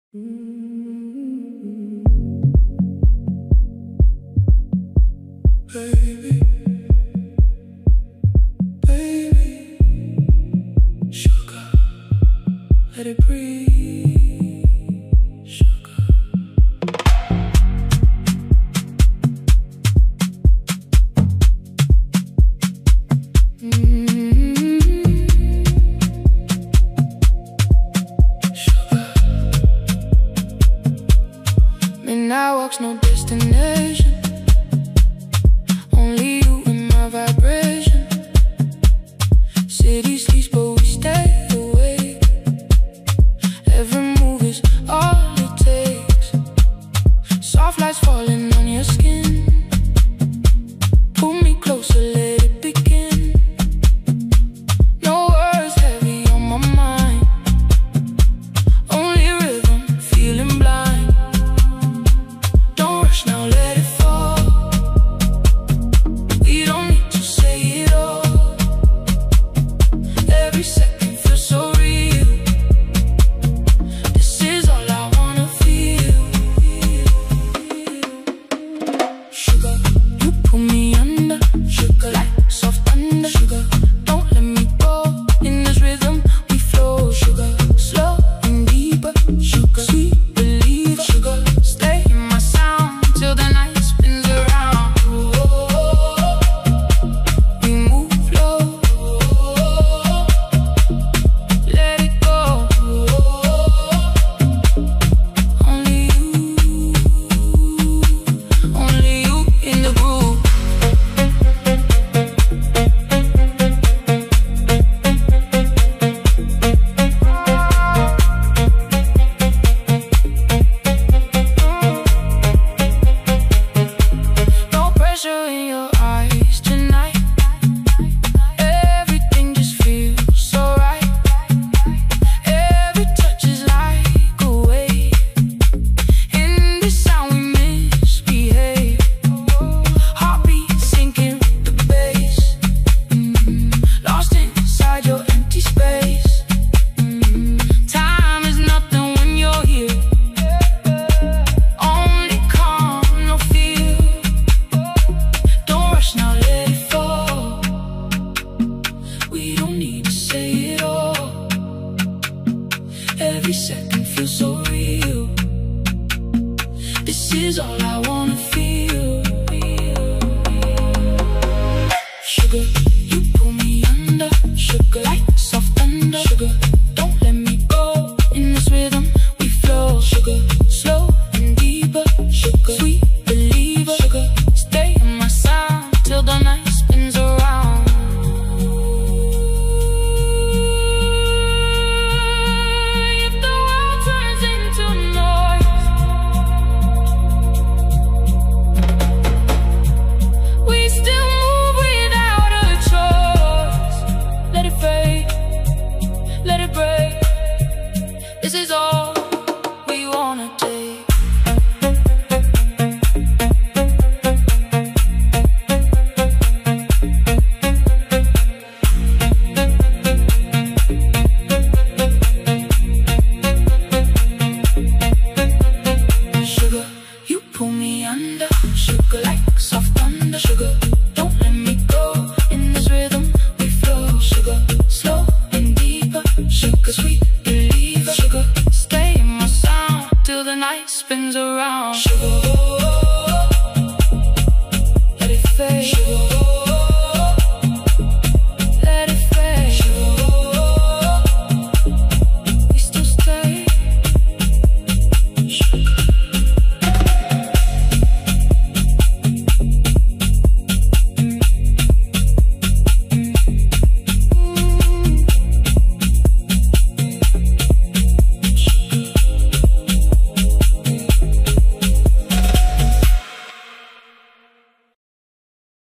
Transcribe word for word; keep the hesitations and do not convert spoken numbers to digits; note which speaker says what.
Speaker 1: Baby, baby, sugar, let it breathe, sugar. Mm-hmm. Sugar. Midnight walks, no destination. Only you in my vibration. City sleeps, but we stay awake. Every move is all it takes. Soft lights falling on your skin. Pull me closer, let it begin. No words heavy on my mind. Only rhythm, feeling blind. Don't rush now, let it fall. We don't need to say it all. Every second feels so real. This is all I wanna feel. Sugar, you pull me under. Sugar, like soft thunder. Sugar, don't let me go. In this rhythm we flow. Sugar, slow and deeper. Sugar, sweet believer. Sugar, stay in my sound till the night spins around. We move low. Let it go. Only you, only you in the groove. No pressure in your eyes tonight. Everything just feels so right. Every touch is like a wave. In this sound we misbehave. Heartbeat sinking with the bass. Mm, Lost inside your empty space. Mm, Time is nothing when you're here. Only calm, no fear. Don't rush now, let it fall. We don't need to say it all. Every second feels so real. This is all I wanna feel. Sugar, you pull me under. Sugar, like soft thunder. Sugar, don't let me go. In this rhythm we flow. Sugar, slow and deeper. Sugar, sweet believer. Sugar, stay in my sound till the night spins around. If the world turns into noise, we still move without a choice. Let it fade, let it break. This is all we wanna take. Sugar, you pull me under. Sugar, like soft thunder. Sugar, don't let me go. In this rhythm we flow. Sugar, slow and deeper. Sugar, sweet believer. Sugar, stay in my sound till the night spins around. Sugar.